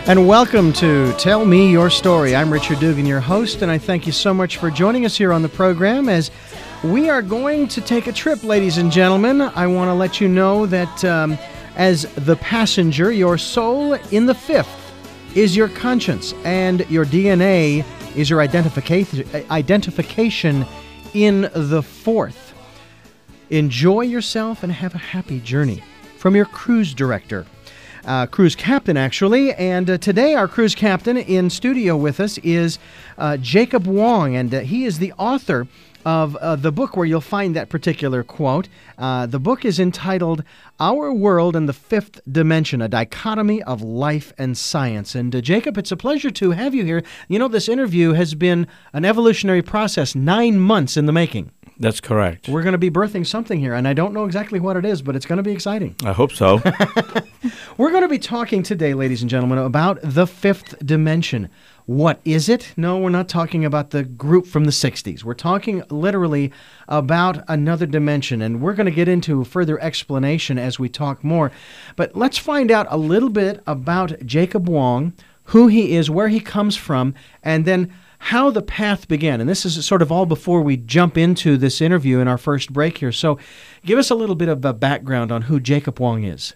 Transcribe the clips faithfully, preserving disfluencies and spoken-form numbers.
And welcome to Tell Me Your Story. I'm Richard Dugan, your host, and I thank you so much for joining us here on the program as we are going to take a trip, ladies and gentlemen. I want to let you know that um, as the passenger, your soul in the fifth is your conscience, and your D N A is your identification identification in the fourth. Enjoy yourself and have a happy journey. From your cruise director. Uh, cruise captain, actually. And uh, today our cruise captain in studio with us is uh, Jacob Wong, and uh, he is the author of uh, the book where you'll find that particular quote. Uh, the book is entitled Our World and the Fifth Dimension, a Dichotomy of Life and Science. And uh, Jacob, it's a pleasure to have you here. You know, this interview has been an evolutionary process, nine months in the making. That's correct. We're going to be birthing something here, and I don't know exactly what it is, but it's going to be exciting. I hope so. We're going to be talking today, ladies and gentlemen, about the fifth dimension. What is it? No, we're not talking about the group from the sixties. We're talking literally about another dimension, and we're going to get into further explanation as we talk more. But let's find out a little bit about Jacob Wong, who he is, where he comes from, and then how the path began. And this is sort of all before we jump into this interview in our first break here. So give us a little bit of a background on who Jacob Wong is.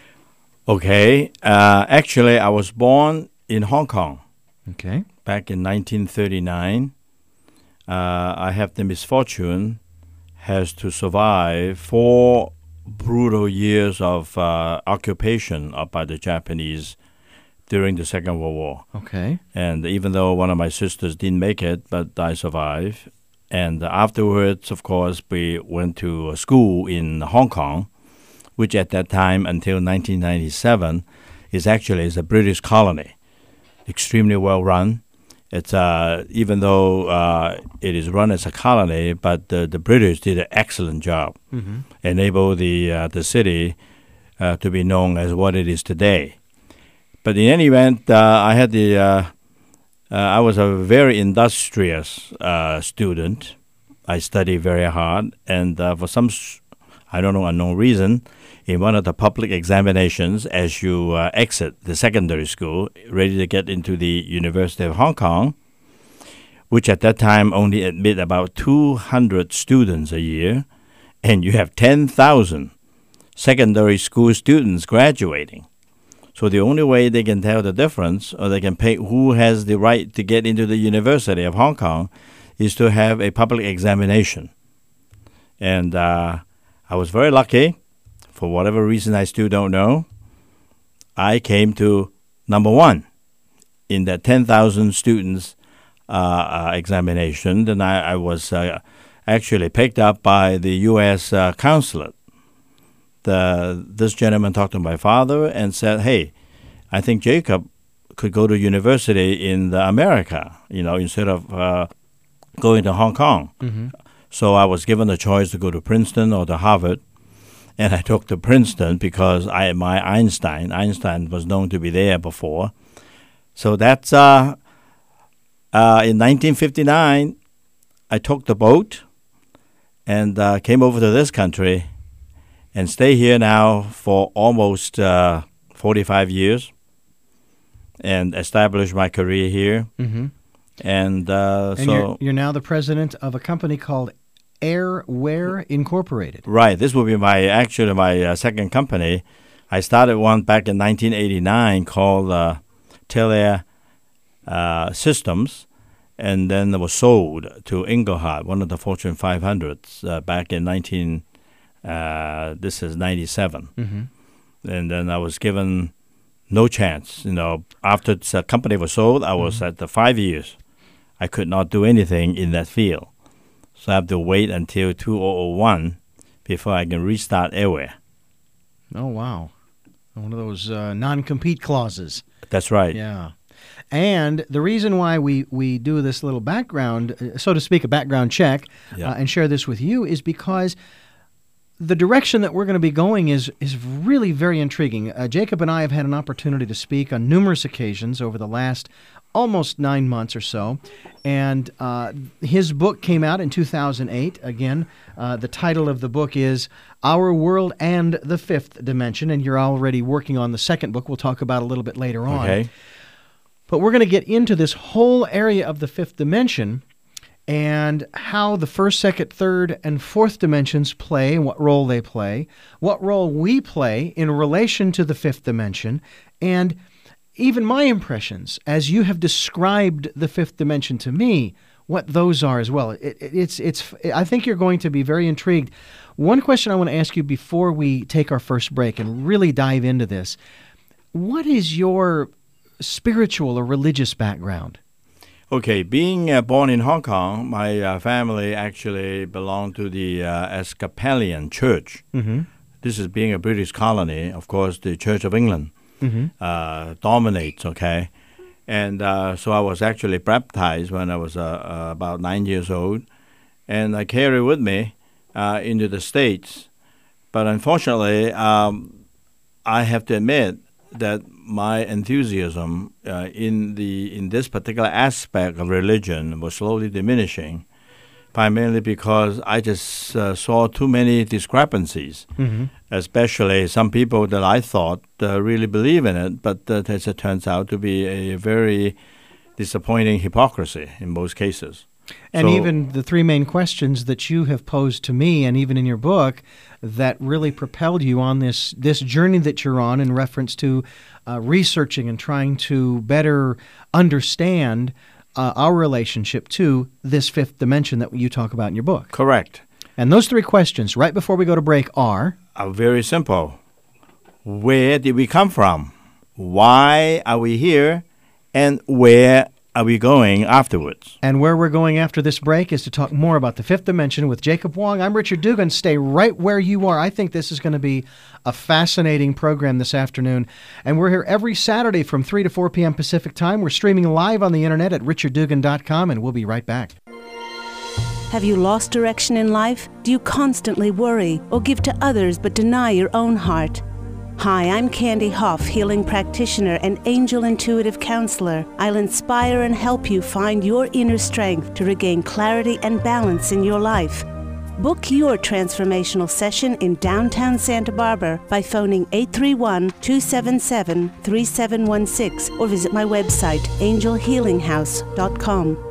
Okay. Uh, actually, I was born in Hong Kong. Okay. Back in nineteen thirty-nine. Uh, I have the misfortune has to survive four brutal years of uh, occupation by the Japanese during the Second World War. Okay. And even though one of my sisters didn't make it, but I survived. And afterwards, of course, we went to a school in Hong Kong, which at that time, until nineteen ninety-seven, is actually is a British colony. Extremely well run. It's uh, even though uh, it is run as a colony, but the, the British did an excellent job, mm-hmm. enable the uh, the city uh, to be known as what it is today. But in any event, uh, I had the uh, uh, I was a very industrious uh, student. I studied very hard, and uh, for some I don't know unknown reason, in one of the public examinations, as you uh, exit the secondary school, ready to get into the University of Hong Kong, which at that time only admit about two hundred students a year, and you have ten thousand secondary school students graduating. So the only way they can tell the difference, or they can pick who has the right to get into the University of Hong Kong, is to have a public examination. And uh, I was very lucky. For whatever reason I still don't know, I came to number one in that ten thousand students uh, uh, examination. Then I, I was uh, actually picked up by the U S uh, consulate. The, this gentleman talked to my father and said, hey, I think Jacob could go to university in the America, you know, instead of uh, going to Hong Kong. Mm-hmm. So I was given the choice to go to Princeton or to Harvard. And I took to Princeton because I admire Einstein. Einstein was known to be there before. So that's uh, uh, in nineteen fifty-nine, I took the boat and uh, came over to this country and stay here now for almost uh, forty-five years and established my career here. Mm-hmm. And, uh, and so you're, you're now the president of a company called Airware Incorporated. Right. This will be my actually my uh, second company. I started one back in nineteen eighty-nine called uh, Telair uh, Systems, and then it was sold to Engelhard, one of the Fortune five hundreds, uh, back in nineteen. Uh, this is ninety-seven, mm-hmm. and then I was given no chance. You know, after the company was sold, I was mm-hmm. at the five years. I could not do anything in that field. So I have to wait until two thousand one before I can restart Airware. Oh, wow. One of those uh, non-compete clauses. That's right. Yeah. And the reason why we, we do this little background, uh, so to speak, a background check, yeah. uh, and share this with you is because the direction that we're going to be going is is really very intriguing. Uh, Jacob and I have had an opportunity to speak on numerous occasions over the last almost nine months or so. And uh, his book came out in two thousand eight. Again, uh, the title of the book is Our World and the Fifth Dimension, and you're already working on the second book we'll talk about a little bit later on. Okay. But we're going to get into this whole area of the fifth dimension and how the first, second, third, and fourth dimensions play and what role they play, what role we play in relation to the fifth dimension, and even my impressions, as you have described the fifth dimension to me, what those are as well. It, it, it's, it's. I think you're going to be very intrigued. One question I want to ask you before we take our first break and really dive into this. What is your spiritual or religious background? Okay, being uh, born in Hong Kong, my uh, family actually belonged to the uh, Episcopalian Church. Mm-hmm. This is being a British colony, of course, the Church of England. Mm-hmm. Uh, dominates, okay? And uh, so I was actually baptized when I was uh, uh, about nine years old, and I carried with me uh, into the States. But unfortunately, um, I have to admit that my enthusiasm uh, in the in this particular aspect of religion was slowly diminishing, primarily because I just uh, saw too many discrepancies. Mm-hmm. Especially some people that I thought uh, really believe in it, but that as it turns out to be a very disappointing hypocrisy in most cases. And so, even the three main questions that you have posed to me, and even in your book, that really propelled you on this this journey that you're on in reference to uh, researching and trying to better understand uh, our relationship to this fifth dimension that you talk about in your book. Correct. And those three questions, right before we go to break, are? Are very simple. Where did we come from? Why are we here? And where are we going afterwards? And where we're going after this break is to talk more about the fifth dimension with Jacob Wong. I'm Richard Dugan. Stay right where you are. I think this is going to be a fascinating program this afternoon. And we're here every Saturday from three to four p.m. Pacific time. We're streaming live on the internet at richard dugan dot com, and we'll be right back. Have you lost direction in life? Do you constantly worry or give to others but deny your own heart? Hi, I'm Candy Hoff, healing practitioner and angel intuitive counselor. I'll inspire and help you find your inner strength to regain clarity and balance in your life. Book your transformational session in downtown Santa Barbara by phoning eight three one, two seven seven, three seven one six or visit my website, angel healing house dot com.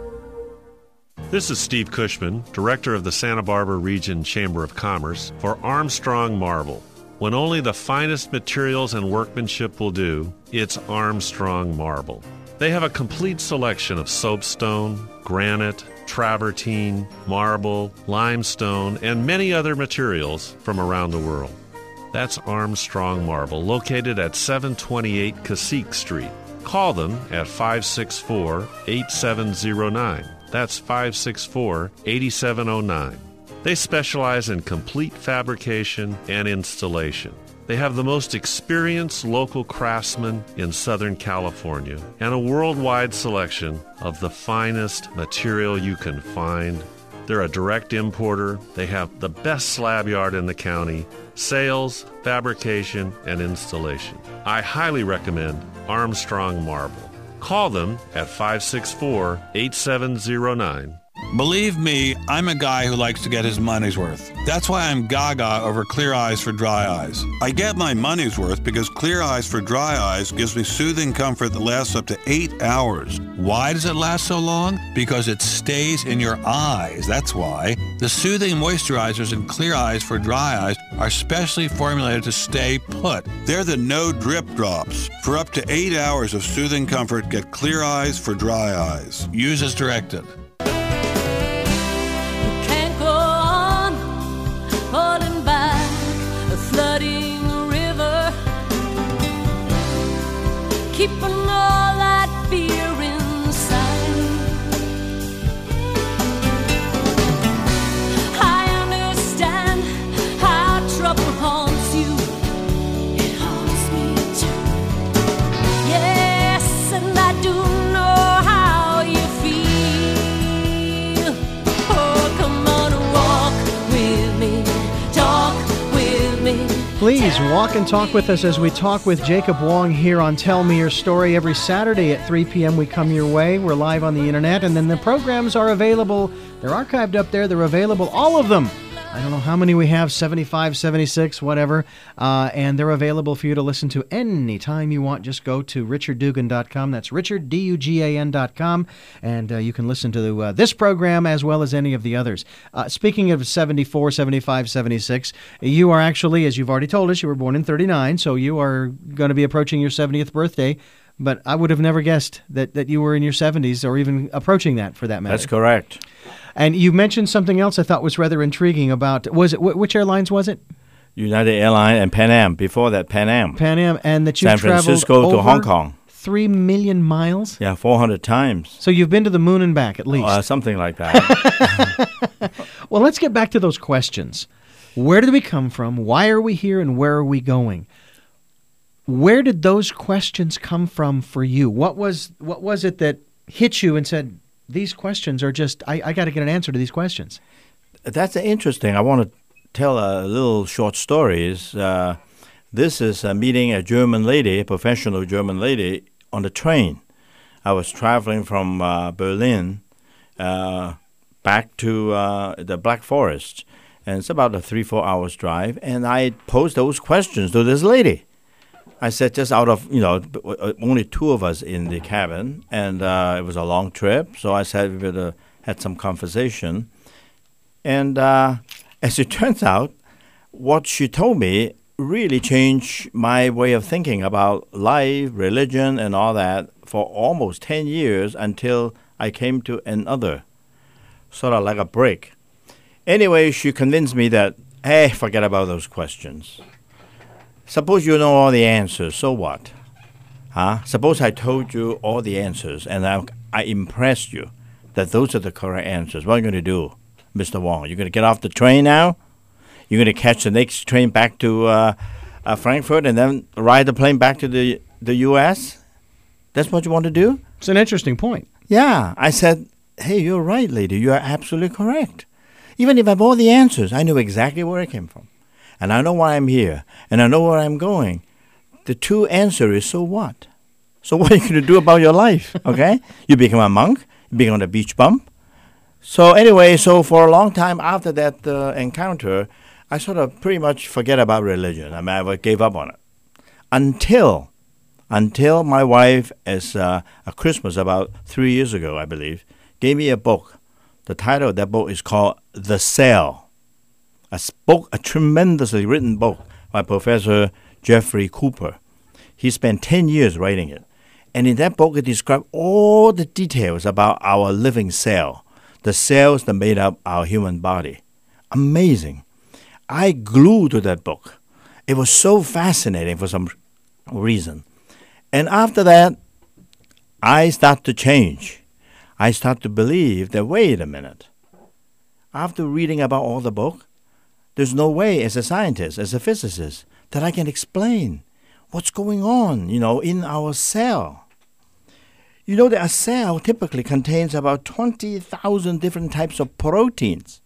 This is Steve Cushman, Director of the Santa Barbara Region Chamber of Commerce for Armstrong Marble. When only the finest materials and workmanship will do, it's Armstrong Marble. They have a complete selection of soapstone, granite, travertine, marble, limestone, and many other materials from around the world. That's Armstrong Marble, located at seven twenty-eight Cacique Street. Call them at five six four, eight seven zero nine. That's five six four, eight seven zero nine. They specialize in complete fabrication and installation. They have the most experienced local craftsmen in Southern California and a worldwide selection of the finest material you can find. They're a direct importer. They have the best slab yard in the county, sales, fabrication, and installation. I highly recommend Armstrong Marble. Call them at five six four, eight seven zero nine. Believe me, I'm a guy who likes to get his money's worth. That's why I'm gaga over Clear Eyes for Dry Eyes. I get my money's worth because Clear Eyes for Dry Eyes gives me soothing comfort that lasts up to eight hours. Why does it last so long? Because it stays in your eyes, that's why. The soothing moisturizers in Clear Eyes for Dry Eyes are specially formulated to stay put. They're the no-drip drops. For up to eight hours of soothing comfort, get Clear Eyes for Dry Eyes. Use as directed. Keeping all that fear inside. I understand how trouble haunts you. It haunts me too. Yes, and I do know how you feel. Oh, come on, walk with me, talk with me. Please walk and talk with us as we talk with Jacob Wong here on Tell Me Your Story. Every Saturday at three p.m. we come your way. We're live on the internet, and then the programs are available. They're archived up there. They're available, all of them. I don't know how many we have, seventy-five, seventy-six, whatever. Uh, and they're available for you to listen to anytime you want. Just go to richard dugan dot com. That's Richard, D U G A N dot com. And uh, you can listen to uh, this program as well as any of the others. Uh, speaking of seventy-four, seventy-five, seventy-six, you are actually, as you've already told us, you were born in thirty-nine, so you are going to be approaching your seventieth birthday. But I would have never guessed that, that you were in your seventies or even approaching that, for that matter. That's correct. And you mentioned something else I thought was rather intriguing about, was it, which airlines was it? United Airlines and Pan Am. Before that, Pan Am. Pan Am, and that you've San Francisco traveled to over Hong Kong. Three million miles? Yeah, four hundred times. So you've been to the moon and back, at least. Uh, something like that. Well, let's get back to those questions. Where did we come from? Why are we here? And where are we going? Where did those questions come from for you? What was what was it that hit you and said, these questions are just, I, I got to get an answer to these questions? That's interesting. I want to tell a little short stories. Uh, this is uh, meeting a German lady, a professional German lady, on the train. I was traveling from uh, Berlin uh, back to uh, the Black Forest, and it's about a three, four hours drive, and I posed those questions to this lady. I said, just out of, you know, only two of us in the cabin, and uh, it was a long trip, so I said we would have had some conversation. And uh, as it turns out, what she told me really changed my way of thinking about life, religion, and all that for almost ten years until I came to another, sort of like a break. Anyway, she convinced me that, hey, forget about those questions. Suppose you know all the answers, so what? Huh? Suppose I told you all the answers and I, I impressed you that those are the correct answers. What are you going to do, Mister Wong? You're going to get off the train now? You're going to catch the next train back to uh, uh, Frankfurt and then ride the plane back to the, the U S? That's what you want to do? It's an interesting point. Yeah. I said, hey, you're right, lady. You are absolutely correct. Even if I have all the answers, I know exactly where I came from. And I know why I'm here, and I know where I'm going. The true answer is, so what? So what are you going to do about your life, okay? You become a monk, you become a beach bum. So anyway, so for a long time after that uh, encounter, I sort of pretty much forget about religion. I mean, I gave up on it. Until, until my wife, as uh, a Christmas about three years ago, I believe, gave me a book. The title of that book is called The Cell. A book, a tremendously written book by Professor Jeffrey Cooper. He spent ten years writing it. And in that book, it described all the details about our living cell, the cells that made up our human body. Amazing. I glued to that book. It was so fascinating for some reason. And after that, I start to change. I start to believe that, wait a minute. After reading about all the book, there's no way as a scientist, as a physicist, that I can explain what's going on, you know, in our cell. You know that a cell typically contains about twenty thousand different types of proteins.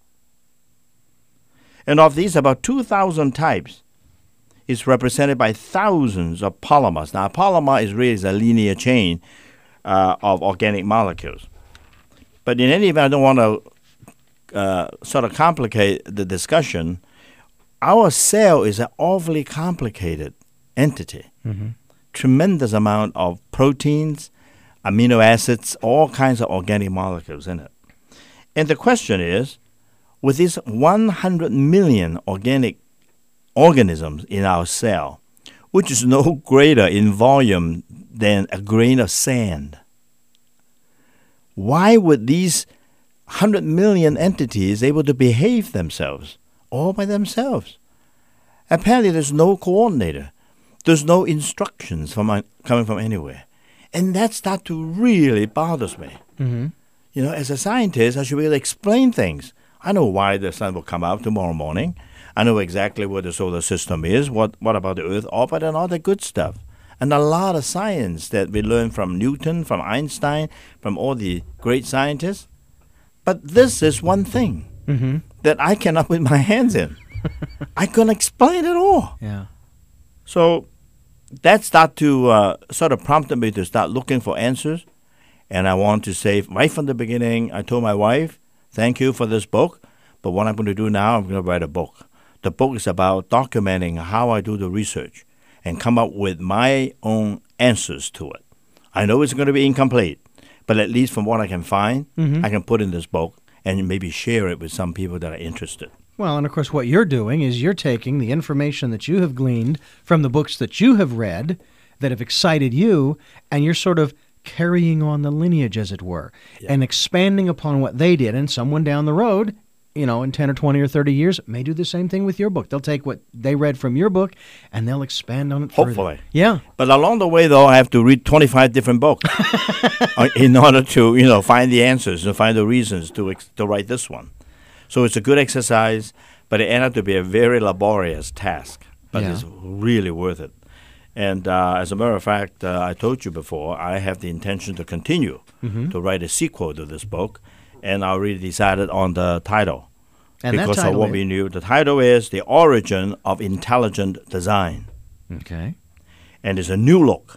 And of these, about two thousand types is represented by thousands of polymers. Now, a polymer is really a linear chain uh, of organic molecules. But in any event, I don't want to Uh, sort of complicate the discussion. Our cell is an awfully complicated entity. Mm-hmm. Tremendous amount of proteins, amino acids, all kinds of organic molecules in it. And the question is, with these one hundred million organic organisms in our cell, which is no greater in volume than a grain of sand, why would these one hundred million entities able to behave themselves all by themselves? Apparently, there's no coordinator. There's no instructions from uh, coming from anywhere. And that starts to really bothers me. Mm-hmm. You know, as a scientist, I should be able to explain things. I know why the sun will come out tomorrow morning. I know exactly where the solar system is, what, what about the Earth orbit, and all the good stuff. And a lot of science that we learn from Newton, from Einstein, from all the great scientists. But this is one thing mm-hmm. that I cannot put my hands in. I couldn't explain it all. Yeah. So that started to uh, sort of prompted me to start looking for answers. And I want to say right from the beginning, I told my wife, thank you for this book. But what I'm going to do now, I'm going to write a book. The book is about documenting how I do the research and come up with my own answers to it. I know it's going to be incomplete, but at least from what I can find, Mm-hmm. I can put in this book and maybe share it with some people that are interested. Well, and of course, what you're doing is you're taking the information that you have gleaned from the books that you have read that have excited you, and you're sort of carrying on the lineage, as it were, Yeah. and expanding upon what they did. And someone down the road, you know, in ten or twenty or thirty years, may do the same thing with your book. They'll take what they read from your book, and they'll expand on it further. Hopefully. Yeah. But along the way, though, I have to read twenty-five different books uh, in order to, you know, find the answers and find the reasons to ex- to write this one. So it's a good exercise, but it ended up to be a very laborious task. But Yeah. it's really worth it. And uh, as a matter of fact, uh, I told you before, I have the intention to continue Mm-hmm. to write a sequel to this book, and I already decided on the title. And that because of title what is- we knew. The title is The Origin of Intelligent Design. Okay. And it's a new look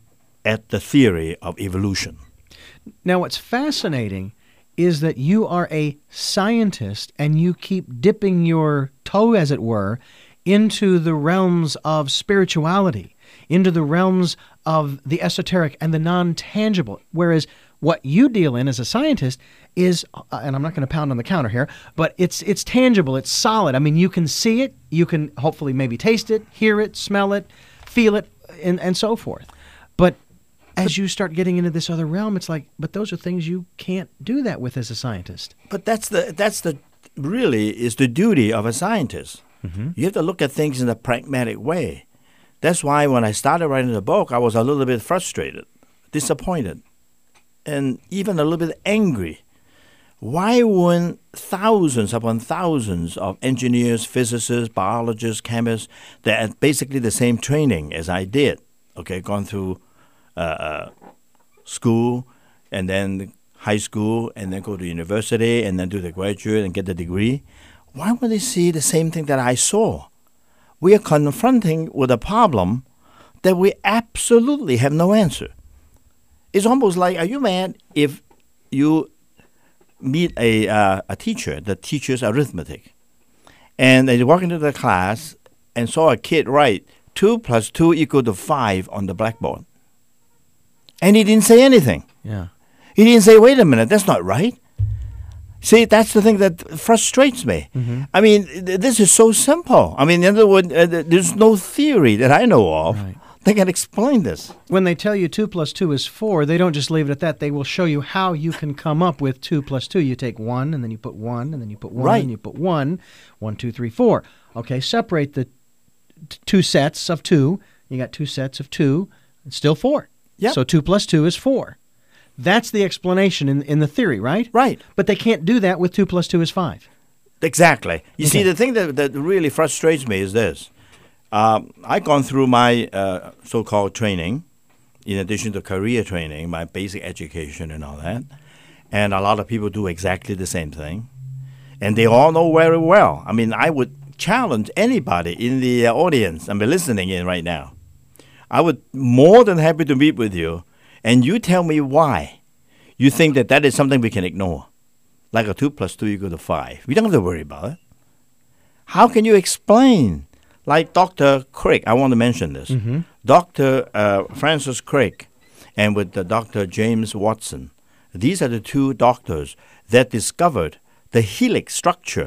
at the theory of evolution. Now, what's fascinating is that you are a scientist and you keep dipping your toe, as it were, into the realms of spirituality, into the realms of the esoteric and the non-tangible, whereas what you deal in as a scientist is, uh, and I'm not going to pound on the counter here, but it's it's tangible, it's solid. I mean, you can see it, you can hopefully maybe taste it, hear it, smell it, feel it, and, and so forth. But as you start getting into this other realm, it's like, but those are things you can't do that with as a scientist. But that's the that's the really is the duty of a scientist. Mm-hmm. You have to look at things in a pragmatic way. That's why when I started writing the book, I was a little bit frustrated, disappointed, and even a little bit angry. Why wouldn't thousands upon thousands of engineers, physicists, biologists, chemists that had basically the same training as I did, okay, gone through uh, uh, school and then high school and then go to university and then do the graduate and get the degree, why would they see the same thing that I saw? We are confronting with a problem that we absolutely have no answer. It's almost like, are you mad if you meet a uh, a teacher that teaches arithmetic, and they walk into the class and saw a kid write two plus two equal to five on the blackboard, and he didn't say anything. Yeah. He didn't say, "Wait a minute, that's not right." See, that's the thing that frustrates me. Mm-hmm. I mean, th- this is so simple. I mean, in other words, uh, th- there's no theory that I know of Right. that can explain this. When they tell you two plus two is four, they don't just leave it at that. They will show you how you can come up with two plus two. You take one, and then you put one, and then you put one, Right. and you put one. One, two, three, four. Okay, separate the t- two sets of two. You got two sets of two. It's still four. Yep. So two plus two is four. That's the explanation in in the theory, right? Right. But they can't do that with two plus two is five. Exactly. You see, Okay. the thing that, that really frustrates me is this. Um, I've gone through my uh, so-called training, in addition to career training, my basic education and all that. And a lot of people do exactly the same thing. And they all know very well. I mean, I would challenge anybody in the uh, audience, I mean, listening in right now. I would more than happy to meet with you, and you tell me why you think that that is something we can ignore. Like a two plus two equal to five. We don't have to worry about it. How can you explain? Like Doctor Crick, I want to mention this. Mm-hmm. Doctor Uh, Francis Crick and with the Doctor James Watson. These are the two doctors that discovered the helix structure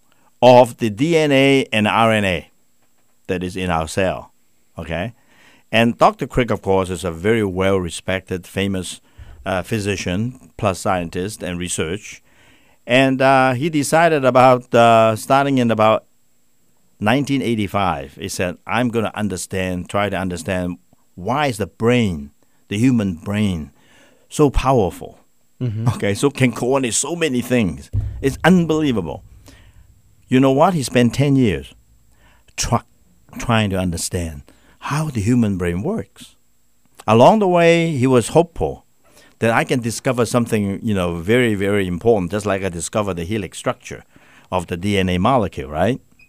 of the D N A and R N A that is in our cell. Okay? And Doctor Crick, of course, is a very well-respected, famous uh, physician plus scientist and research. And uh, he decided about uh, starting in about nineteen eighty-five. He said, I'm going to understand, try to understand why is the brain, the human brain, so powerful. Mm-hmm. Okay, so can coordinate so many things. It's unbelievable. You know what? He spent ten years try, trying to understand how the human brain works. Along the way, he was hopeful that I can discover something, you know, very, very important, just like I discovered the helix structure of the D N A molecule, right?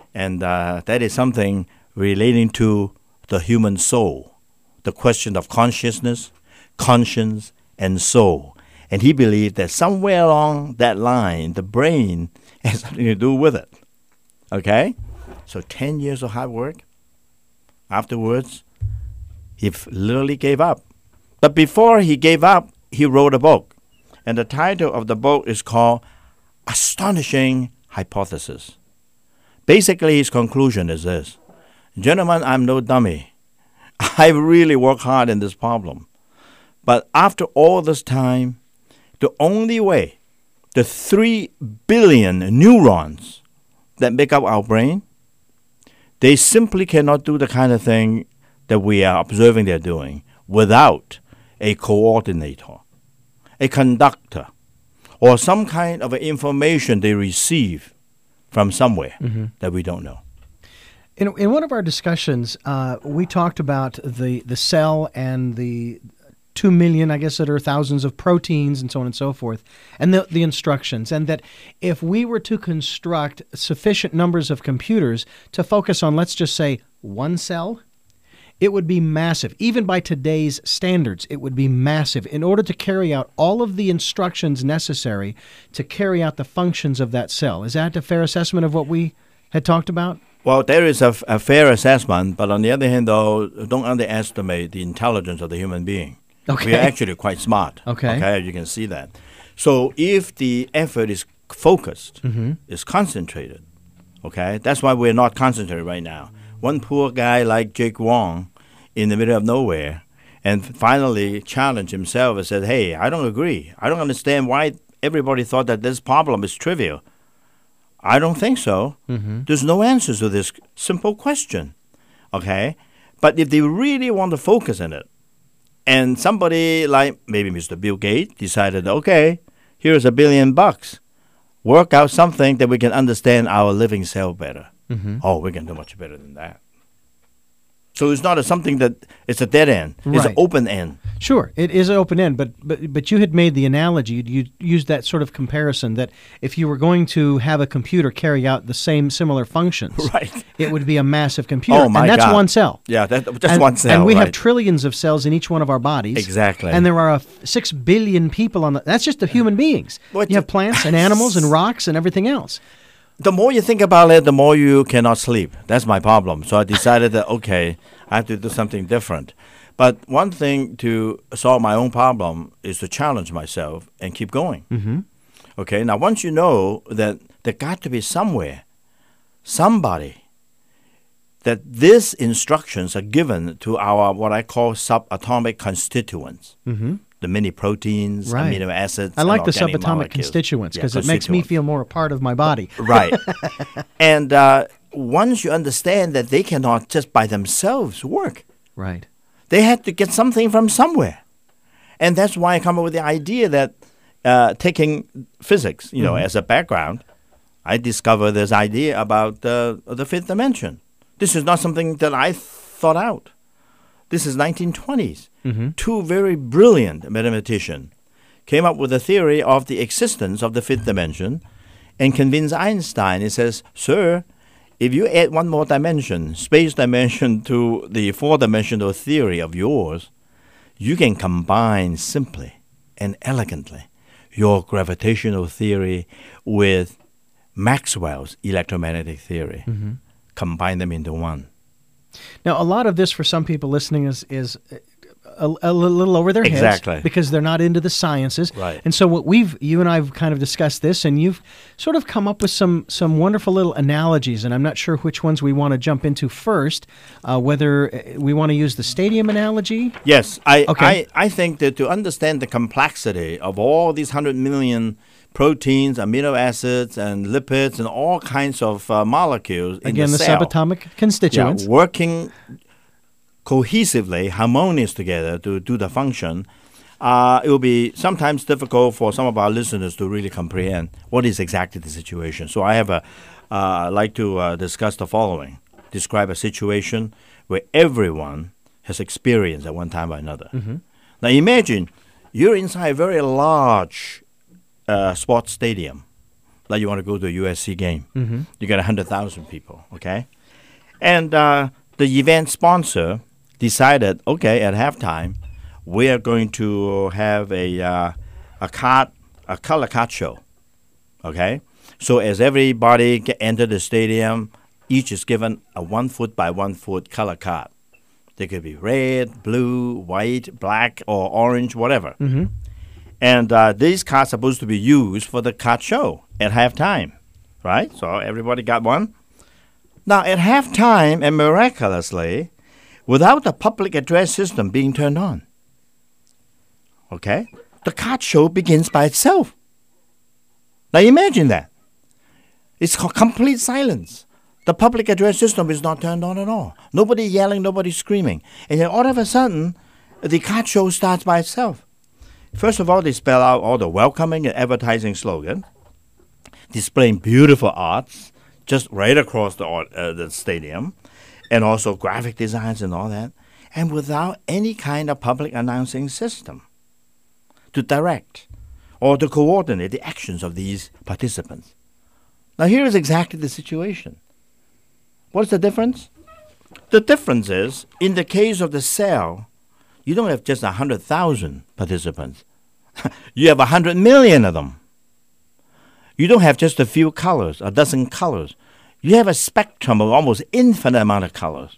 And uh, that is something relating to the human soul, the question of consciousness, conscience, and soul. And he believed that somewhere along that line, the brain has something to do with it. Okay? So ten years of hard work. Afterwards, he f- literally gave up. But before he gave up, he wrote a book. And the title of the book is called Astonishing Hypothesis. Basically, his conclusion is this. Gentlemen, I'm no dummy. I really work hard in this problem. But after all this time, the only way, the three billion neurons that make up our brain, they simply cannot do the kind of thing that we are observing they're doing without a coordinator, a conductor, or some kind of information they receive from somewhere mm-hmm. that we don't know. In, in one of our discussions, uh, we talked about the, the cell and the two million, I guess there are thousands of proteins and so on and so forth, and the, the instructions, and that if we were to construct sufficient numbers of computers to focus on, let's just say, one cell, it would be massive. Even by today's standards, it would be massive in order to carry out all of the instructions necessary to carry out the functions of that cell. Is that a fair assessment of what we had talked about? Well, there is a, a fair assessment, but on the other hand, though, don't underestimate the intelligence of the human being. Okay. We are actually quite smart. Okay. Okay, you can see that. So if the effort is focused, mm-hmm. is concentrated, okay, that's why we're not concentrated right now. One poor guy like Jake Wong in the middle of nowhere and finally challenged himself and said, hey, I don't agree. I don't understand why everybody thought that this problem is trivial. I don't think so. Mm-hmm. There's no answer to this simple question, okay? But if they really want to focus on it, and somebody like maybe Mister Bill Gates decided, okay, here's a billion bucks. Work out something that we can understand our living cell better. Mm-hmm. Oh, we can do much better than that. So it's not a something that it's a dead end. It's Right. an open end. Sure, it is an open end, but, but but you had made the analogy, you, you used that sort of comparison that if you were going to have a computer carry out the same similar functions, Right. it would be a massive computer, Oh, my and that's God. one cell. Yeah, that, just and, one cell. And we have right. trillions of cells in each one of our bodies. Exactly. And there are uh, six billion people on the, that's just the human beings. What you have the- plants and animals and rocks and everything else. The more you think about it, the more you cannot sleep. That's my problem. So I decided that, okay, I have to do something different. But one thing to solve my own problem is to challenge myself and keep going. Mm-hmm. Okay, now once you know that there got to be somewhere, somebody, that these instructions are given to our what I call subatomic constituents, Mm-hmm. the many proteins, Right. amino acids. I like and the organic subatomic molecules. constituents Yeah, because it makes me constituents. feel more a part of my body. Right. And uh, once you understand that they cannot just by themselves work, Right. they had to get something from somewhere. And that's why I come up with the idea that uh, taking physics, you know, Mhm. as a background, I discovered this idea about uh, the fifth dimension. This is not something that I thought out. This is nineteen twenties. Mm-hmm. Two very brilliant mathematicians came up with a theory of the existence of the fifth dimension and convinced Einstein. He says, sir, if you add one more dimension, space dimension, to the four-dimensional theory of yours, you can combine simply and elegantly your gravitational theory with Maxwell's electromagnetic theory. Mm-hmm. Combine them into one. Now, a lot of this for some people listening is is a, a little over their heads Exactly. because they're not into the sciences. Right. And so what we've, you and I have kind of discussed this, and you've sort of come up with some some wonderful little analogies, and I'm not sure which ones we want to jump into first, uh, whether uh, we want to use the stadium analogy. Yes, I, Okay. I, I think that to understand the complexity of all these one hundred million proteins, amino acids, and lipids, and all kinds of uh, molecules in Again, the, the, cell, subatomic yeah, constituents. working cohesively, harmonious together to do the function, uh, it will be sometimes difficult for some of our listeners to really comprehend what is exactly the situation. So I have a uh, like to uh, discuss the following: describe a situation where everyone has experienced at one time or another. Mm-hmm. Now imagine you're inside a very large uh, sports stadium, like you want to go to a U S C game. Mm-hmm. You got one hundred thousand people, okay? And uh, the event sponsor decided, okay, at halftime, we are going to have a uh, a card, a color card show, okay? So as everybody get, enter the stadium, each is given a one foot by one foot color card. They could be red, blue, white, black, or orange, whatever. Mm-hmm. And uh, these cards are supposed to be used for the card show at halftime, right? So everybody got one. Now, at halftime, and miraculously, without the public address system being turned on, okay, the card show begins by itself. Now, imagine that. It's co- complete silence. The public address system is not turned on at all. Nobody yelling, nobody screaming. And then all of a sudden, the card show starts by itself. First of all, they spell out all the welcoming and advertising slogan, displaying beautiful arts just right across the, uh, the stadium, and also graphic designs and all that, and without any kind of public announcing system to direct or to coordinate the actions of these participants. Now, here is exactly the situation. What's the difference? The difference is, in the case of the cell, you don't have just one hundred thousand participants. You have one hundred million of them. You don't have just a few colors, a dozen colors. You have a spectrum of almost infinite amount of colors.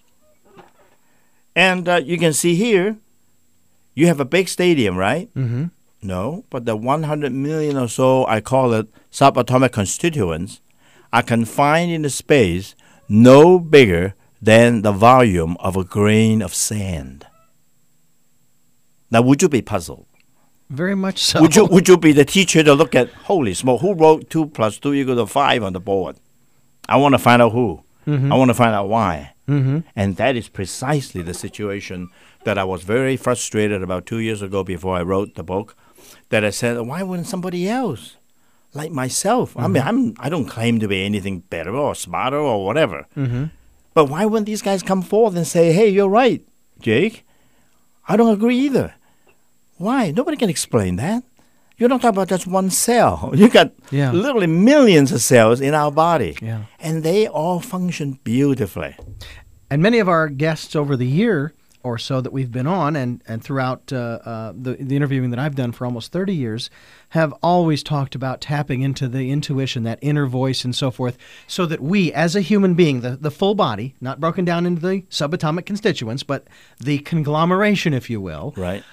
And uh, you can see here, you have a big stadium, right? Mm-hmm. No, but the one hundred million or so, I call it subatomic constituents, are confined in a space no bigger than the volume of a grain of sand. Now, would you be puzzled? Very much so. Would you would you be the teacher to look at, holy smoke, who wrote two plus two equal to five on the board? I want to find out who. Mm-hmm. I want to find out why. Mm-hmm. And that is precisely the situation that I was very frustrated about two years ago before I wrote the book, that I said, why wouldn't somebody else, like myself? Mm-hmm. I mean, I'm, I don't claim to be anything better or smarter or whatever. Mm-hmm. But why wouldn't these guys come forward and say, hey, you're right, Jake. I don't agree either. Why? Nobody can explain that. You're not talking about just one cell. You got yeah. literally millions of cells in our body. Yeah. And they all function beautifully. And many of our guests over the year or so that we've been on, and, and throughout uh, uh, the, the interviewing that I've done for almost thirty years, have always talked about tapping into the intuition, that inner voice and so forth, so that we, as a human being, the, the full body, not broken down into the subatomic constituents, but the conglomeration, if you will, right.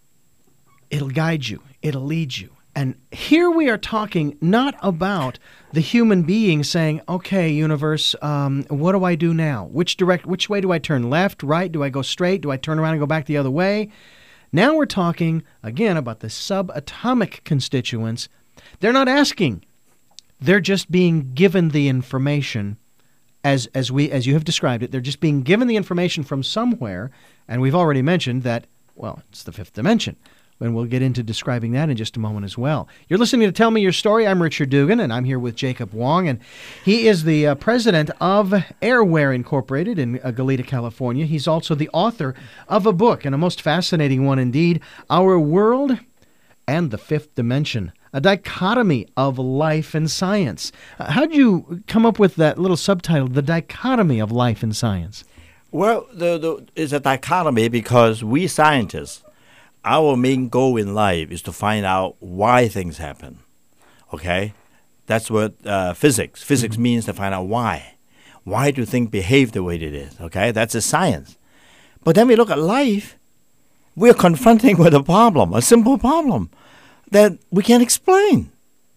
It'll guide you. It'll lead you. And here we are talking not about the human being saying, okay, universe, um, what do I do now? Which direct? Which way do I turn? Left, right? Do I go straight? Do I turn around and go back the other way? Now we're talking, again, about the subatomic constituents. They're not asking. They're just being given the information as as we as you have described it. They're just being given the information from somewhere. And we've already mentioned that, well, it's the fifth dimension. And we'll get into describing that in just a moment as well. You're listening to Tell Me Your Story. I'm Richard Dugan, and I'm here with Jacob Wong. And he is the uh, president of Airware Incorporated in uh, Goleta, California. He's also the author of a book, and a most fascinating one indeed, Our World and the Fifth Dimension, a dichotomy of life and science. Uh, how'd you come up with that little subtitle, The Dichotomy of Life and Science? Well, the, the, it's a dichotomy because we scientists, our main goal in life is to find out why things happen, okay? That's what uh, physics. Physics mm-hmm. means to find out why. Why do things behave the way it is, okay? That's a science. But then we look at life, we're confronting with a problem, a simple problem that we can't explain.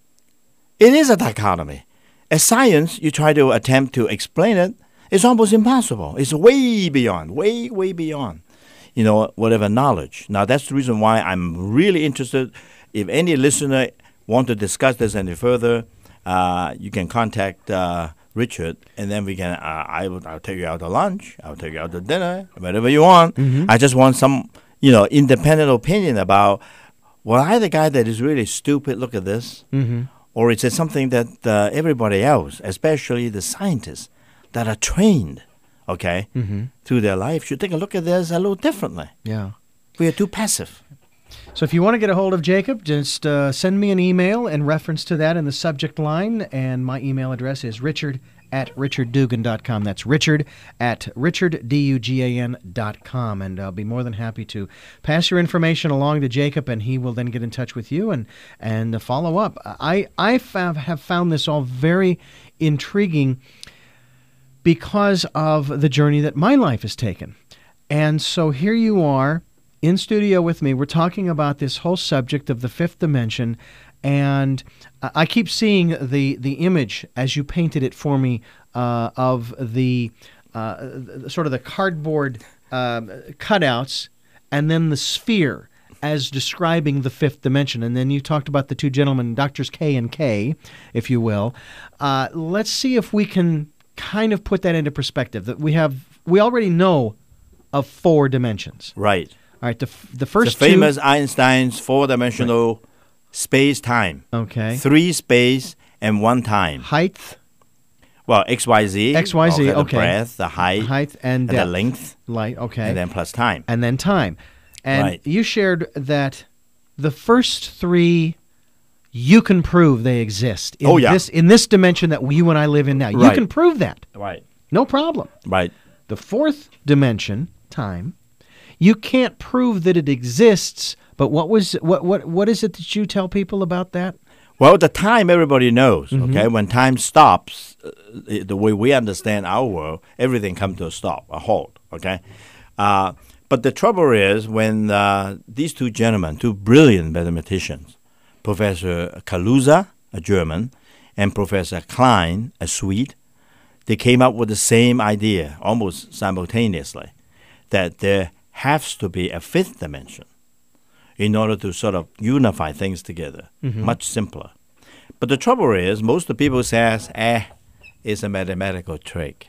It is a dichotomy. As science, you try to attempt to explain it, it's almost impossible. It's way beyond, way, way beyond. You know, whatever knowledge. Now, that's the reason why I'm really interested. If any listener want to discuss this any further, uh, you can contact uh, Richard, and then we can. Uh, I will. I'll take you out to lunch. I'll take you out to dinner, whatever you want. Mm-hmm. I just want some, you know, independent opinion about. Well, I the guy that is really stupid. Look at this, mm-hmm. or is it something that uh, everybody else, especially the scientists that are trained, okay, mm-hmm. through their life, should take a look at this a little differently. Yeah. We are too passive. So if you want to get a hold of Jacob, just uh, send me an email in reference to that in the subject line, and my email address is richard at richard dugan dot com. That's richard at richard dugan dot com, and I'll be more than happy to pass your information along to Jacob, and he will then get in touch with you and and follow up. I I have, have found this all very intriguing because of the journey that my life has taken. And so here you are in studio with me. We're talking about this whole subject of the fifth dimension, and I keep seeing the, the image as you painted it for me uh, of the uh, sort of the cardboard uh, cutouts and then the sphere as describing the fifth dimension. And then you talked about the two gentlemen, Doctors K and K, if you will. Uh, let's see if we can kind of put that into perspective. That we have, we already know of four dimensions. Right. All right. The f- the first the famous two, Einstein's four-dimensional right. space-time. Okay. Three space and one time. Height. Well, X Y Z. X Y Z. Okay. okay. The breadth, the height, height and, and depth. the length. Light. Okay. And then plus time. And then time. And right. you shared that the first three, you can prove they exist. In oh yeah. This, in this dimension that you and I live in now, right. you can prove that. Right. No problem. Right. The fourth dimension, time, you can't prove that it exists. But what was what what what is it that you tell people about that? Well, the time everybody knows. Mm-hmm. Okay, when time stops, uh, the way we understand our world, everything comes to a stop, a halt. Okay, uh, but the trouble is when uh, these two gentlemen, two brilliant mathematicians, Professor Kaluza, a German, and Professor Klein, a Swede, they came up with the same idea almost simultaneously, that there has to be a fifth dimension in order to sort of unify things together, mm-hmm. much simpler. But the trouble is, most of the people says, eh, it's a mathematical trick.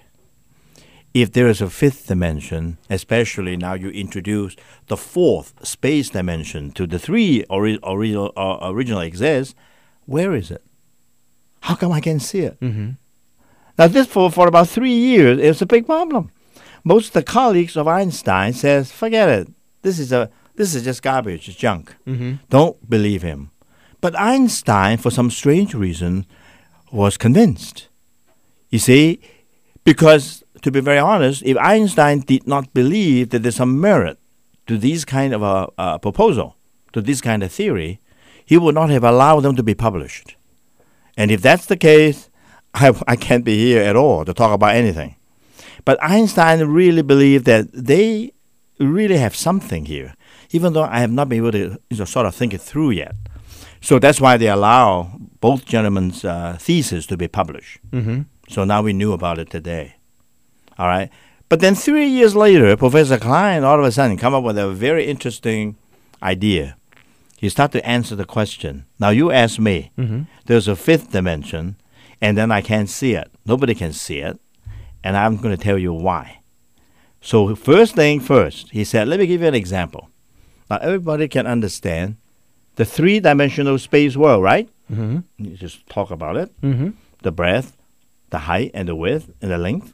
If there is a fifth dimension, especially now you introduce the fourth space dimension to the three ori- ori- uh, originally exist, where is it? How come I can see it? Mm-hmm. Now this for, for about three years, it's a big problem. Most of the colleagues of Einstein says, forget it. This is a this is just garbage, it's junk. Mm-hmm. Don't believe him. But Einstein, for some strange reason, was convinced. You see, because to be very honest, if Einstein did not believe that there's some merit to this kind of a, a proposal, to this kind of theory, he would not have allowed them to be published. And if that's the case, I, I can't be here at all to talk about anything. But Einstein really believed that they really have something here, even though I have not been able to you know, sort of think it through yet. So that's why they allow both gentlemen's uh, theses to be published. Mm-hmm. So now we knew about it today. All right. But then three years later, Professor Klein all of a sudden come up with a very interesting idea. He started to answer the question. Now you ask me, mm-hmm. there's a fifth dimension, and then I can't see it. Nobody can see it. And I'm going to tell you why. So first thing first, he said, let me give you an example. Now everybody can understand the three-dimensional space world, right? Mm-hmm. You just talk about it. Mm-hmm. The breadth, the height, and the width, and the length.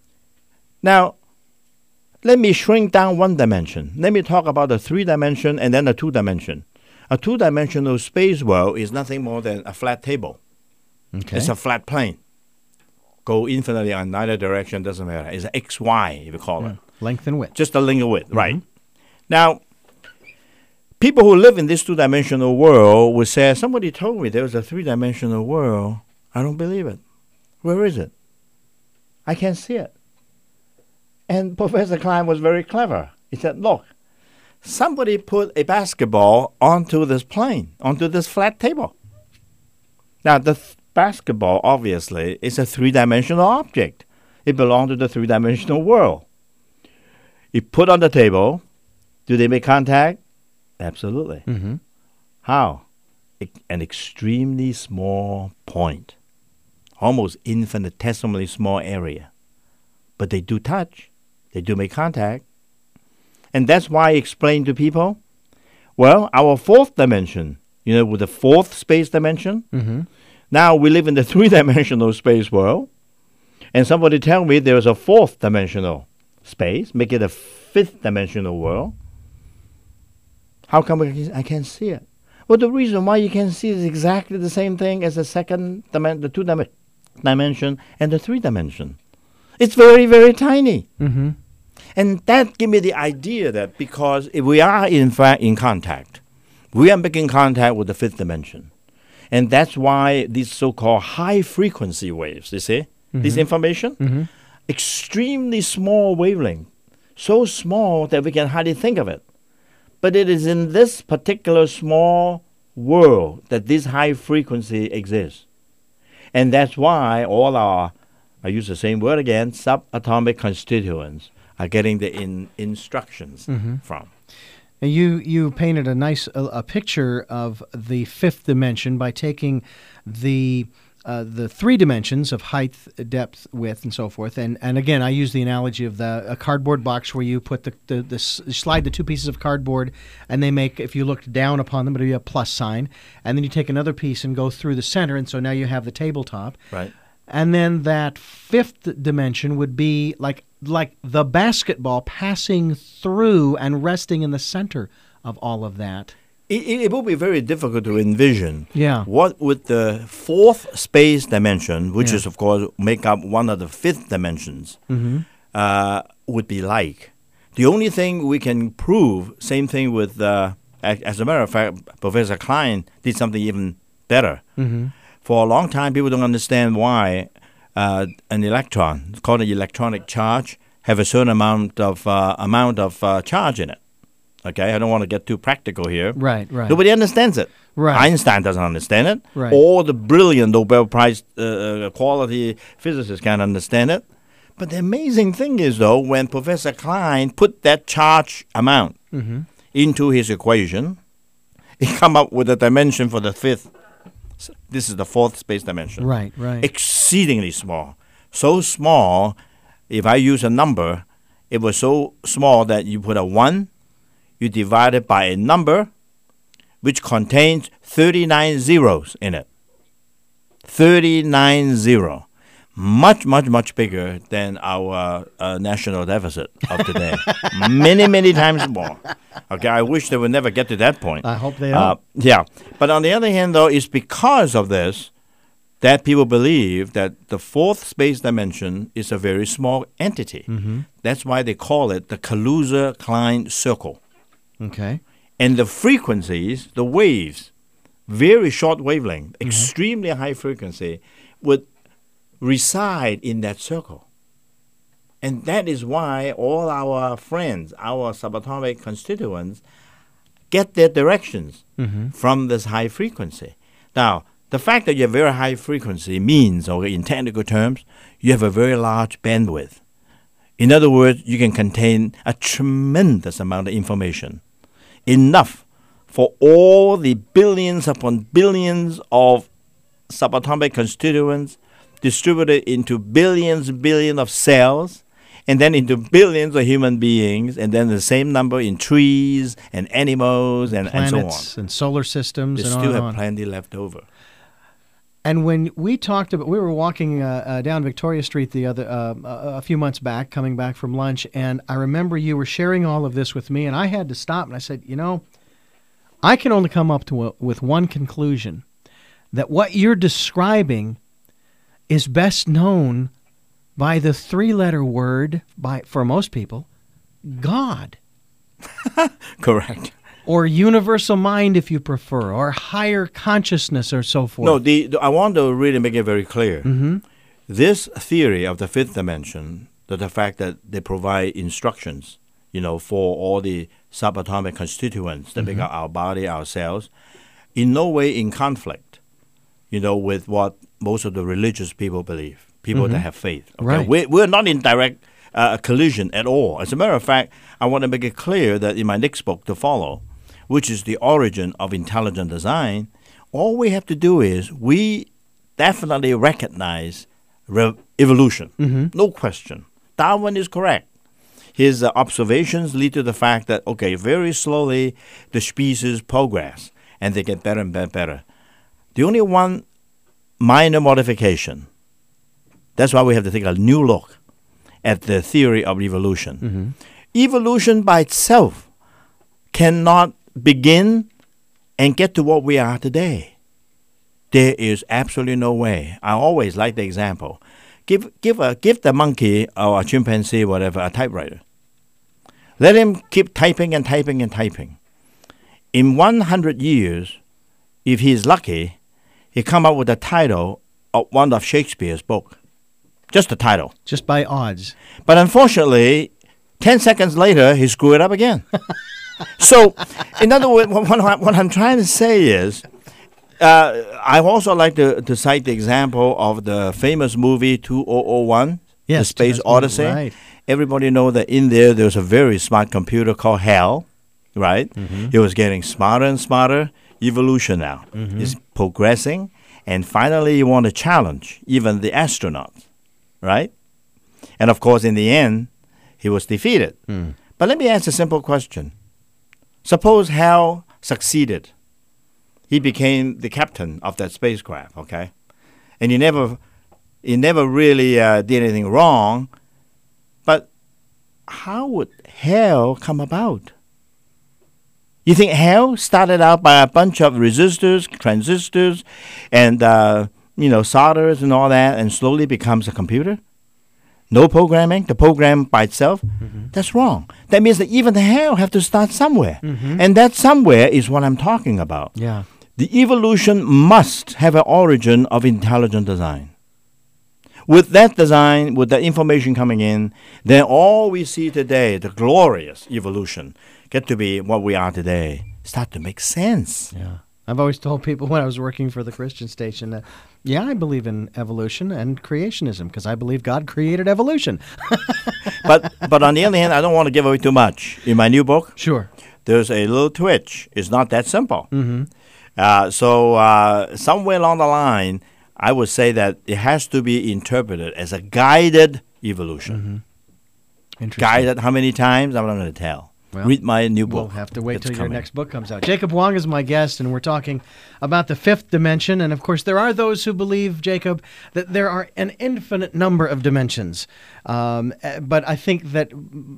Now, let me shrink down one dimension. Let me talk about the three-dimension and then the two-dimension. A two-dimensional space world is nothing more than a flat table. Okay. It's a flat plane. Go infinitely in either direction, doesn't matter. It's an X Y, if you call yeah. it. Length and width. Just the length and width, mm-hmm. right. Now, people who live in this two-dimensional world will say, somebody told me there was a three-dimensional world. I don't believe it. Where is it? I can't see it. And Professor Klein was very clever. He said, look, somebody put a basketball onto this plane, onto this flat table. Now, the th- basketball, obviously, is a three-dimensional object. It belongs to the three-dimensional world. You put on the table, do they make contact? Absolutely. Mm-hmm. How? E- an extremely small point, almost infinitesimally small area. But they do touch. They do make contact. And that's why I explain to people, well, our fourth dimension, you know, with the fourth space dimension, Mm-hmm. now we live in the three-dimensional space world, and somebody tell me there is a fourth dimensional space, make it a fifth dimensional world. How come I can- I can't see it? Well, the reason why you can see is exactly the same thing as the second dimension, the two dim- dimension, and the three dimension. It's very, very tiny. Mm-hmm. And that give me the idea that because if we are in fact in contact, we are making contact with the fifth dimension. And that's why these so-called high-frequency waves, you see, Mm-hmm. this information, Mm-hmm. extremely small wavelength, so small that we can hardly think of it. But it is in this particular small world that this high frequency exists. And that's why all our, I use the same word again, subatomic constituents are getting the in, instructions Mm-hmm. from. And you you painted a nice a, a picture of the fifth dimension by taking the uh, the three dimensions of height, depth, width, and so forth. And and again, I use the analogy of the a cardboard box where you put the the, the s- slide the two pieces of cardboard, and they make, if you looked down upon them, it'll be a plus sign. And then you take another piece and go through the center, and so now you have the tabletop. Right. And then that fifth dimension would be like like the basketball passing through and resting in the center of all of that. It, it, it will be very difficult to envision Yeah. what would the fourth space dimension, which Yeah. is, of course, make up one of the fifth dimensions, Mm-hmm. uh, would be like. The only thing we can prove, same thing with, uh, a- as a matter of fact, Professor Klein did something even better. Mm-hmm. For a long time, people don't understand why uh, an electron, it's called an electronic charge, have a certain amount of uh, amount of uh, charge in it. Okay, I don't want to get too practical here. Right, right. Nobody understands it. Right. Einstein doesn't understand it. Right. All the brilliant Nobel Prize uh, uh, quality physicists can't understand it. But the amazing thing is, though, when Professor Klein put that charge amount Mm-hmm. into his equation, he come up with a dimension for the fifth. s- This is the fourth space dimension. Right, right. Exceedingly small. So small, if I use a number, it was so small that you put a one, you divide it by a number which contains thirty-nine zeros in it. thirty-nine zero. Much, much, much bigger than our uh, national deficit of today. many, many times more. Okay, I wish they would never get to that point. I hope they Uh, don't. yeah. But on the other hand, though, it's because of this that people believe that the fourth space dimension is a very small entity. Mm-hmm. That's why they call it the Kaluza-Klein circle. Okay. And the frequencies, the waves, very short wavelength, extremely high frequency, would reside in that circle. And that is why all our friends, our subatomic constituents, get their directions Mm-hmm. from this high frequency. Now, the fact that you have very high frequency means, or in technical terms, you have a very large bandwidth. In other words, you can contain a tremendous amount of information, enough for all the billions upon billions of subatomic constituents distributed into billions and billions of cells, and then into billions of human beings, and then the same number in trees and animals and, and so on. Planets and solar systems They and on still and have on. plenty left over. And when we talked about, we were walking uh, uh, down Victoria Street the other uh, a a few months back, coming back from lunch, and I remember you were sharing all of this with me, and I had to stop and I said, you know, I can only come up to a, with one conclusion, that what you're describing is best known by the three-letter word, by for most people, God. Correct. Or universal mind, if you prefer, or higher consciousness, or so forth. No, the, the- I want to really make it very clear. Mm-hmm. This theory of the fifth dimension, that the fact that they provide instructions, you know, for all the subatomic constituents that make up our body, our cells, in no way in conflict, you know, with what most of the religious people believe, people that have faith. Okay? Right. We're, we're not in direct uh, collision at all. As a matter of fact, I want to make it clear that in my next book to follow, which is The Origin of Intelligent Design, all we have to do is we definitely recognize re- evolution. No question. Darwin is correct. His uh, observations lead to the fact that, okay, very slowly the species progress and they get better and better, better. The only one minor modification, that's why we have to take a new look at the theory of evolution. Evolution by itself cannot begin and get to what we are today. There is absolutely no way. I always like the example. Give give a give the monkey or a chimpanzee, whatever, a typewriter. Let him keep typing and typing and typing. In one hundred years, if he's lucky, he come up with the title of one of Shakespeare's book. Just the title. Just by odds. But unfortunately, ten seconds later, he screwed it up again. So, in other words, what, what, what I'm trying to say is, uh, I also like to, to cite the example of the famous movie two thousand one, yes, The Space Odyssey. Right. Everybody know that in there, there's a very smart computer called HAL, right? Mm-hmm. It was getting smarter and smarter. Evolution now Mm-hmm. is progressing. And finally, you want to challenge even the astronauts, right? And of course, in the end, he was defeated. Mm. But let me ask a simple question. Suppose HAL succeeded. He became the captain of that spacecraft, okay? And he never, he never really uh, did anything wrong. But how would HAL come about? You think HAL started out by a bunch of resistors, transistors, and uh, you know solders and all that, and slowly becomes a computer? No programming, the program by itself? Mm-hmm. That's wrong. That means that even the HAL have to start somewhere. Mm-hmm. And that somewhere is what I'm talking about. Yeah. The evolution must have an origin of intelligent design. With that design, with that information coming in, then all we see today, the glorious evolution, get to be what we are today, start to make sense. Yeah. I've always told people when I was working for the Christian station that, yeah, I believe in evolution and creationism because I believe God created evolution. but but on the other hand, I don't want to give away too much. In my new book, Sure. there's a little twitch. It's not that simple. Mm-hmm. Uh, so uh, somewhere along the line, I would say that it has to be interpreted as a guided evolution. Mm-hmm. Interesting. Guided how many times? I'm not going to tell. Well, Read my new We'll book. have to wait It's till your coming. next book comes out. Jacob Wong is my guest, and we're talking about the fifth dimension. And, of course, there are those who believe, Jacob, that there are an infinite number of dimensions. Um, eh, but I think that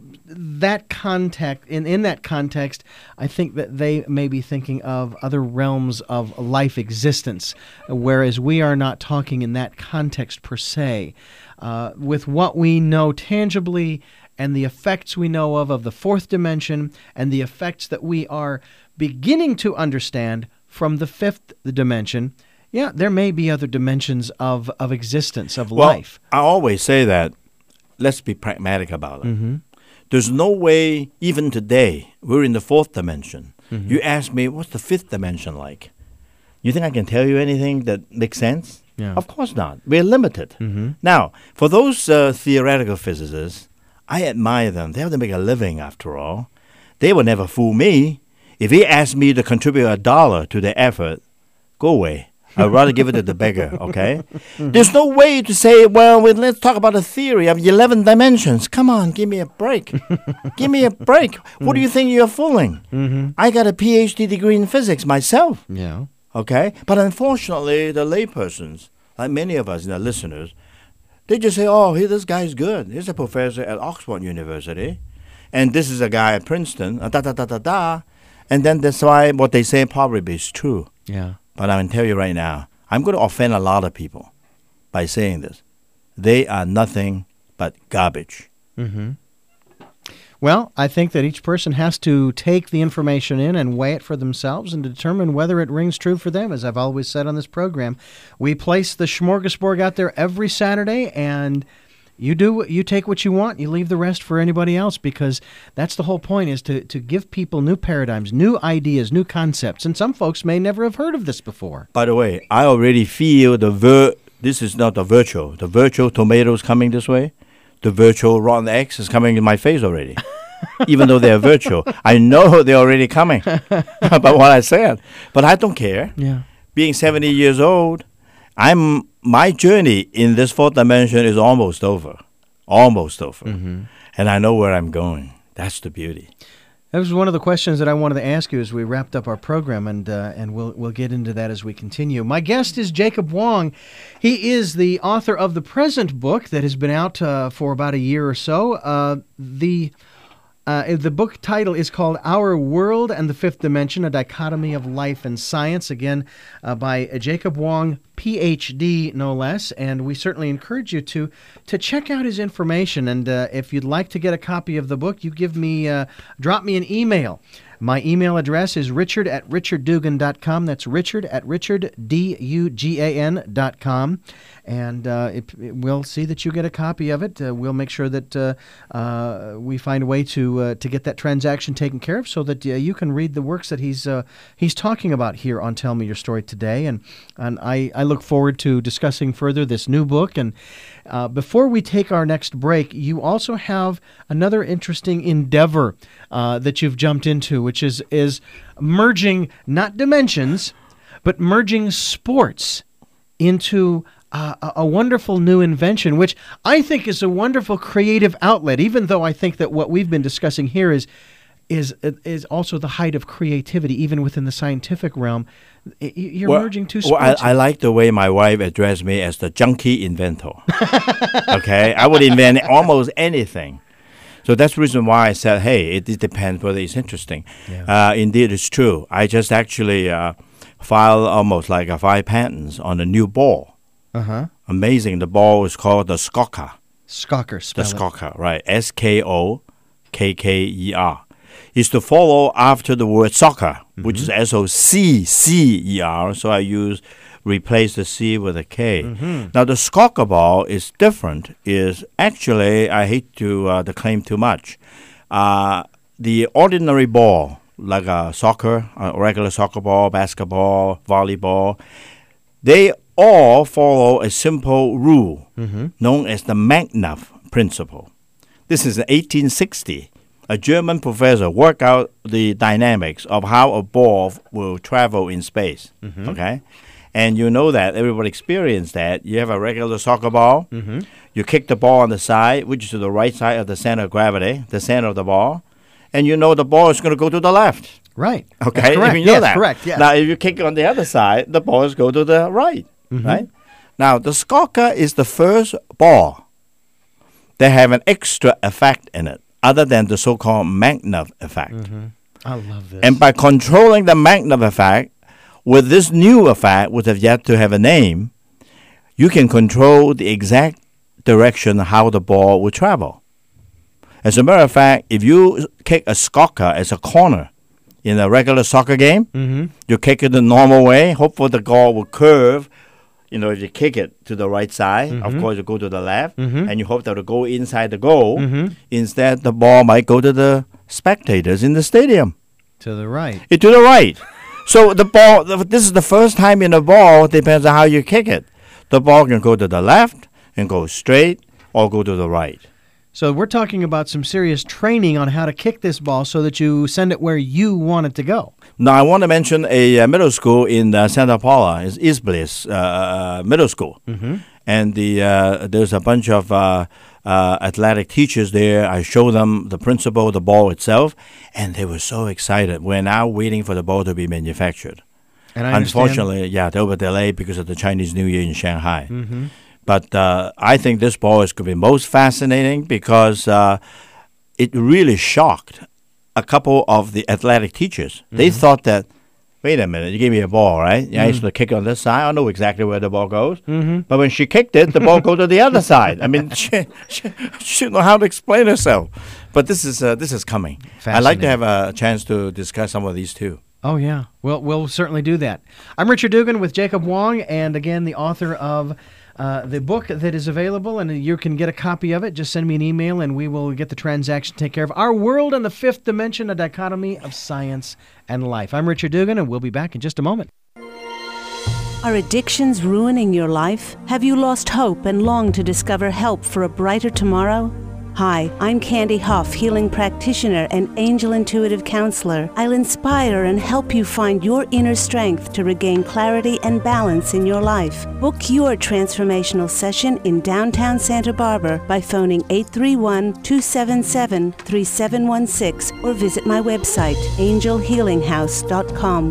that context, in, in that context, I think that they may be thinking of other realms of life existence, whereas we are not talking in that context per se. Uh, with what we know tangibly and the effects we know of of the fourth dimension and the effects that we are beginning to understand from the fifth dimension, yeah, there may be other dimensions of, of existence, of Well, life. I always say that let's be pragmatic about it. Mm-hmm. There's no way, even today, we're in the fourth dimension. Mm-hmm. You ask me, what's the fifth dimension like? You think I can tell you anything that makes sense? Yeah. Of course not. We're limited. Mm-hmm. Now, for those uh, theoretical physicists, I admire them. They have to make a living, after all. They will never fool me. If he asked me to contribute a dollar to their effort, go away. I'd rather give it to the beggar, okay? Mm-hmm. There's no way to say, well, well, let's talk about a theory of eleven dimensions. Come on, give me a break. Give me a break. What do you think you're fooling? Mm-hmm. I got a P H D degree in physics myself, Yeah. okay? But unfortunately, the laypersons, like many of us, the listeners, they just say, oh, hey, this guy's good. He's a professor at Oxford University. And this is a guy at Princeton, uh, da, da, da, da, da. And then that's why what they say probably is true. Yeah. But I'm going to tell you right now, I'm going to offend a lot of people by saying this. They are nothing but garbage. Mm-hmm. Well, I think that each person has to take the information in and weigh it for themselves and determine whether it rings true for them. As I've always said on this program, we place the smorgasbord out there every Saturday, and you do you take what you want, you leave the rest for anybody else, because that's the whole point, is to, to give people new paradigms, new ideas, new concepts. And some folks may never have heard of this before. By the way, I already feel the vir- this is not the virtual. The virtual tomatoes coming this way. The virtual rotten eggs is coming in my face already. Even though they're virtual. I know they're already coming about what I said. But I don't care. Yeah. Being seventy years old, I'm my journey in this fourth dimension is almost over. Almost over. Mm-hmm. And I know where I'm going. That's the beauty. That was one of the questions that I wanted to ask you as we wrapped up our program, and uh, and we'll we'll get into that as we continue. My guest is Jacob Wong. He is the author of the present book that has been out uh, for about a year or so. Uh, the Uh, the book title is called Our World and the Fifth Dimension, A Dichotomy of Life and Science, again, uh, by Jacob Wong, P H D, no less. And we certainly encourage you to to check out his information. And uh, if you'd like to get a copy of the book, you give me, uh, drop me an email. My email address is richard at richard dugan dot com. That's richard at richard, D U G A N dot com. And uh, it, it, we'll see that you get a copy of it. Uh, we'll make sure that uh, uh, we find a way to uh, to get that transaction taken care of so that uh, you can read the works that he's uh, he's talking about here on Tell Me Your Story today. And, and I, I look forward to discussing further this new book. And uh, before we take our next break, you also have another interesting endeavor uh, that you've jumped into, which is is merging not dimensions, but merging sports into uh, a, a wonderful new invention, which I think is a wonderful creative outlet, even though I think that what we've been discussing here is is is also the height of creativity, even within the scientific realm. You're well, merging two well, sports. I, I like the way my wife addressed me as the junkie inventor. Okay? I would invent almost anything. So that's the reason why I said, hey, it, it depends whether it's interesting. Yeah. Uh, indeed, it's true. I just actually uh, filed almost like a five patents on a new ball. Uh-huh. Amazing. The ball is called the Skokker. Skokker, spell The it. Skokker, right. S K O K K E R. Is to follow after the word soccer, mm-hmm. which is S O C C E R. So I use, replace the C with a K. Mm-hmm. Now, the Skokker ball is different. Is actually, I hate to uh, to claim too much. Uh, the ordinary ball, like a soccer, a regular soccer ball, basketball, volleyball, they all follow a simple rule mm-hmm. known as the Magnus principle. This is in eighteen sixty. A German professor worked out the dynamics of how a ball will travel in space. Mm-hmm. Okay, and you know that everybody experienced that. You have a regular soccer ball. Mm-hmm. You kick the ball on the side, which is to the right side of the center of gravity, the center of the ball, and you know the ball is going to go to the left. Right. Okay. That's correct. You know yes, that. Correct. Yes. Now, if you kick it on the other side, the ball is go to the right. Mm-hmm. Right. Now, the Skokker is the first ball that have an extra effect in it, other than the so-called Magnus effect. Mm-hmm. I love this. And by controlling the Magnus effect, with this new effect, which have yet to have a name, you can control the exact direction how the ball will travel. As a matter of fact, if you kick a Skokker as a corner in a regular soccer game, mm-hmm. you kick it the normal way, hopefully the ball will curve. You know, if you kick it to the right side, mm-hmm. of course, you go to the left, mm-hmm. and you hope that it'll go inside the goal. Mm-hmm. Instead, the ball might go to the spectators in the stadium. To the right. It, to the right. So the ball, the, this is the first time in the ball, depends on how you kick it. The ball can go to the left and go straight or go to the right. So we're talking about some serious training on how to kick this ball so that you send it where you want it to go. Now, I want to mention a uh, middle school in uh, Santa Paula. It's East Bliss uh, Middle School. Mm-hmm. And the uh, there's a bunch of uh, uh, athletic teachers there. I show them the principle, the ball itself, and they were so excited. We're now waiting for the ball to be manufactured. And I Unfortunately, yeah, they were delayed because of the Chinese New Year in Shanghai. Mm-hmm. But uh, I think this ball is going to be most fascinating because uh, it really shocked a couple of the athletic teachers. Mm-hmm. They thought that, wait a minute, you gave me a ball, right? Mm-hmm. I used to kick it on this side. I know exactly where the ball goes. Mm-hmm. But when she kicked it, the ball goes to the other side. I mean, she, she, she didn't know how to explain herself. But this is uh, this is coming. I'd like to have a chance to discuss some of these too. Oh, yeah. Well, we'll certainly do that. I'm Richard Dugan with Jacob Wong, and again, the author of Uh, the book that is available, and you can get a copy of it. Just send me an email, and we will get the transaction taken care of. Our World and the Fifth Dimension, A Dichotomy of Science and Life. I'm Richard Dugan, and we'll be back in just a moment. Are addictions ruining your life? Have you lost hope and long to discover help for a brighter tomorrow? Hi, I'm Candy Hoff, healing practitioner and angel intuitive counselor. I'll inspire and help you find your inner strength to regain clarity and balance in your life. Book your transformational session in downtown Santa Barbara by phoning eight three one, two seven seven, three seven one six or visit my website, angel healing house dot com.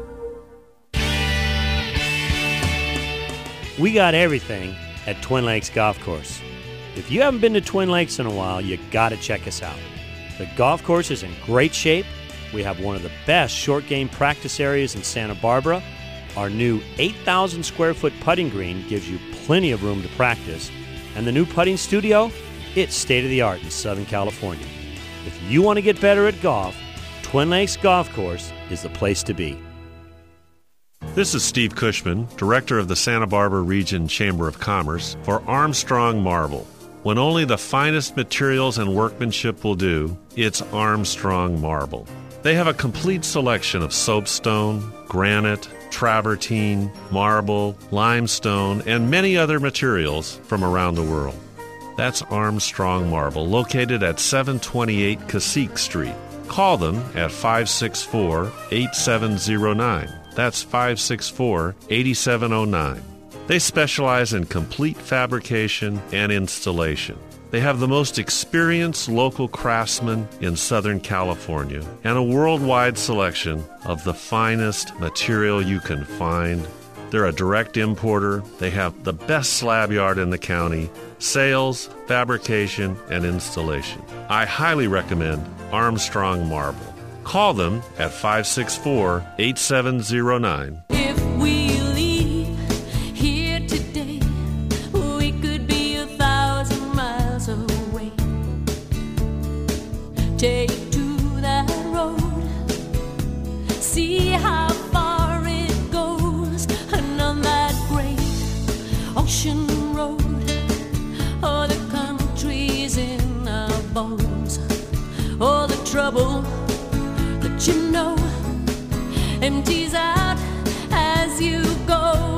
We got everything at Twin Lakes Golf Course. If you haven't been to Twin Lakes in a while, you gotta check us out. The golf course is in great shape. We have one of the best short game practice areas in Santa Barbara. Our new eight thousand square foot putting green gives you plenty of room to practice. And the new putting studio, it's state-of-the-art in Southern California. If you want to get better at golf, Twin Lakes Golf Course is the place to be. This is Steve Cushman, Director of the Santa Barbara Region Chamber of Commerce for Armstrong Marble. When only the finest materials and workmanship will do, it's Armstrong Marble. They have a complete selection of soapstone, granite, travertine, marble, limestone, and many other materials from around the world. That's Armstrong Marble, located at seven twenty-eight Cacique Street. Call them at five six four, eight seven zero nine. That's five six four, eight seven zero nine. They specialize in complete fabrication and installation. They have the most experienced local craftsmen in Southern California and a worldwide selection of the finest material you can find. They're a direct importer. They have the best slab yard in the county, sales, fabrication, and installation. I highly recommend Armstrong Marble. Call them at five six four, eight seven zero nine. If we leave here today, we could be a thousand miles away. Take to that road, see how far it goes, and on that great ocean road, all the countries in our bones, all the trouble that you know empties out as you go.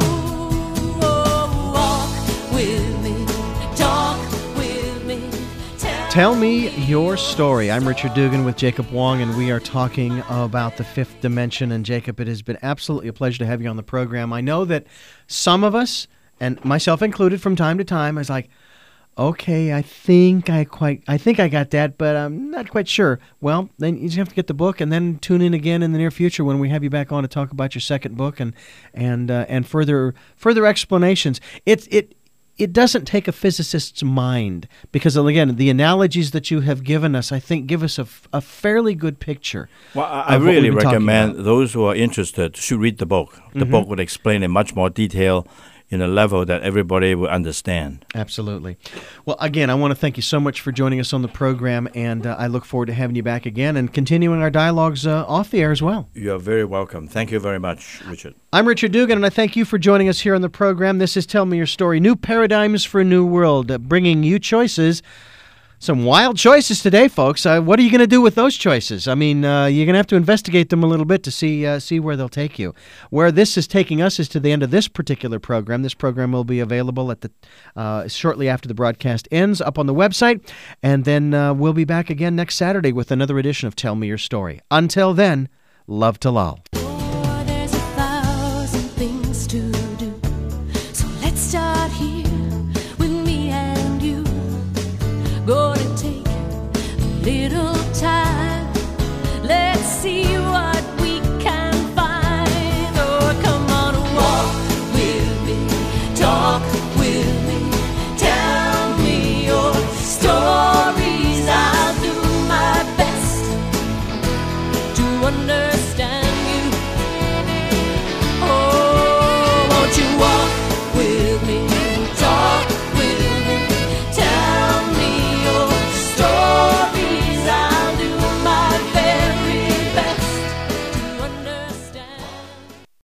Oh, walk with me, talk with me, tell, Tell me your story. I'm Richard Dugan with Jacob Wong, and we are talking about the fifth dimension. And Jacob, it has been absolutely a pleasure to have you on the program. I know that some of us, and myself included from time to time, is like, okay, I think I quite, I think I got that, but I'm not quite sure. Well, then you just have to get the book, and then tune in again in the near future when we have you back on to talk about your second book and and uh, and further further explanations. It it it doesn't take a physicist's mind because, again, the analogies that you have given us, I think, give us a, a fairly good picture. Well, I, I of what really we've been talking recommend about. those who are interested should read the book. The Mhm. book would explain in much more detail in a level that everybody will understand. Absolutely. Well, again, I want to thank you so much for joining us on the program, and uh, I look forward to having you back again and continuing our dialogues uh, off the air as well. You're very welcome. Thank you very much, Richard. I'm Richard Dugan, and I thank you for joining us here on the program. This is Tell Me Your Story, New Paradigms for a New World, uh, bringing you choices. Some wild choices today, folks. Uh, what are you going to do with those choices? I mean, uh, you're going to have to investigate them a little bit to see uh, see where they'll take you. Where this is taking us is to the end of this particular program. This program will be available at the uh, shortly after the broadcast ends up on the website, and then uh, we'll be back again next Saturday with another edition of Tell Me Your Story. Until then, love to lol. Oh, there's a thousand things to do. So let's start here with me and you. Gonna take a little time.